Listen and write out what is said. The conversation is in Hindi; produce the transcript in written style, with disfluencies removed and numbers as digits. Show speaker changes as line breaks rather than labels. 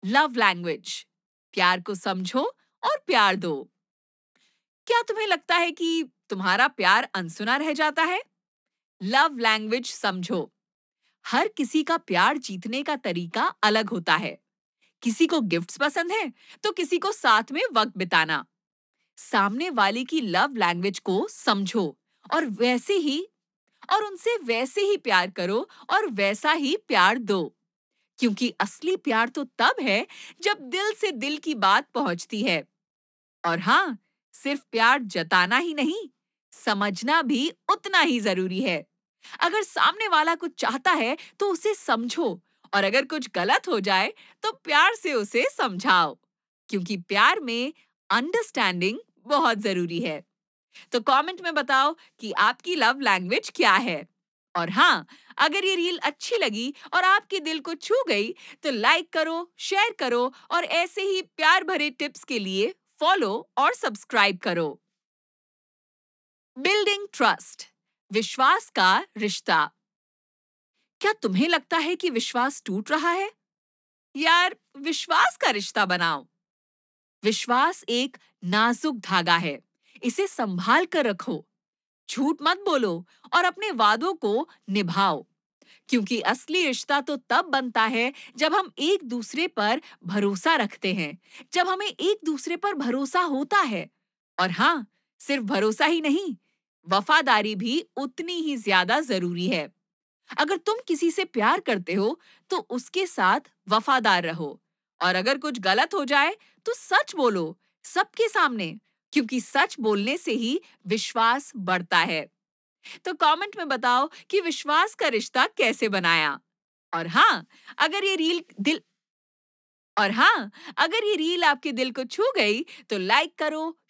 लव लैंग्वेज, प्यार को समझो और प्यार दो। क्या तुम्हें लगता है कि तुम्हारा प्यार अनसुना रह जाता है? लव लैंग्वेज समझो। हर किसी का प्यार जीतने का तरीका अलग होता है। किसी को गिफ्ट्स पसंद है, तो किसी को साथ में वक्त बिताना। सामने वाले की लव लैंग्वेज को समझो और उनसे वैसे ही प्यार करो और वैसा ही प्यार दो। क्योंकि असली प्यार तो तब है जब दिल से दिल की बात पहुंचती है। और हाँ, सिर्फ प्यार जताना ही नहीं, समझना भी उतना ही जरूरी है। अगर सामने वाला कुछ चाहता है तो उसे समझो, और अगर कुछ गलत हो जाए तो प्यार से उसे समझाओ। क्योंकि प्यार में अंडरस्टैंडिंग बहुत जरूरी है। तो कमेंट में बताओ कि आपकी लव लैंग्वेज क्या है। और हाँ, अगर ये रील अच्छी लगी और आपके दिल को छू गई तो लाइक करो, शेयर करो और ऐसे ही प्यार भरे टिप्स के लिए फॉलो और सब्सक्राइब करो। बिल्डिंग ट्रस्ट, विश्वास का रिश्ता। क्या तुम्हें लगता है कि विश्वास टूट रहा है? यार, विश्वास का रिश्ता बनाओ। विश्वास एक नाजुक धागा है। इसे संभाल कर रखो। झूठ मत बोलो और अपने वादों को निभाओ। क्योंकि असली रिश्ता तो तब बनता है जब हम एक दूसरे पर भरोसा रखते हैं, जब हमें एक दूसरे पर भरोसा होता है। और हाँ, सिर्फ भरोसा ही नहीं, वफादारी भी उतनी ही ज्यादा जरूरी है। अगर तुम किसी से प्यार करते हो तो उसके साथ वफादार रहो। और अगर कुछ गलत हो जाए तो सच बोलो, सबके सामने। क्योंकि सच बोलने से ही विश्वास बढ़ता है। तो कमेंट में बताओ कि विश्वास का रिश्ता कैसे बनाया। और हाँ, अगर ये रील दिल और हाँ, अगर ये रील आपके दिल को छू गई तो लाइक करो,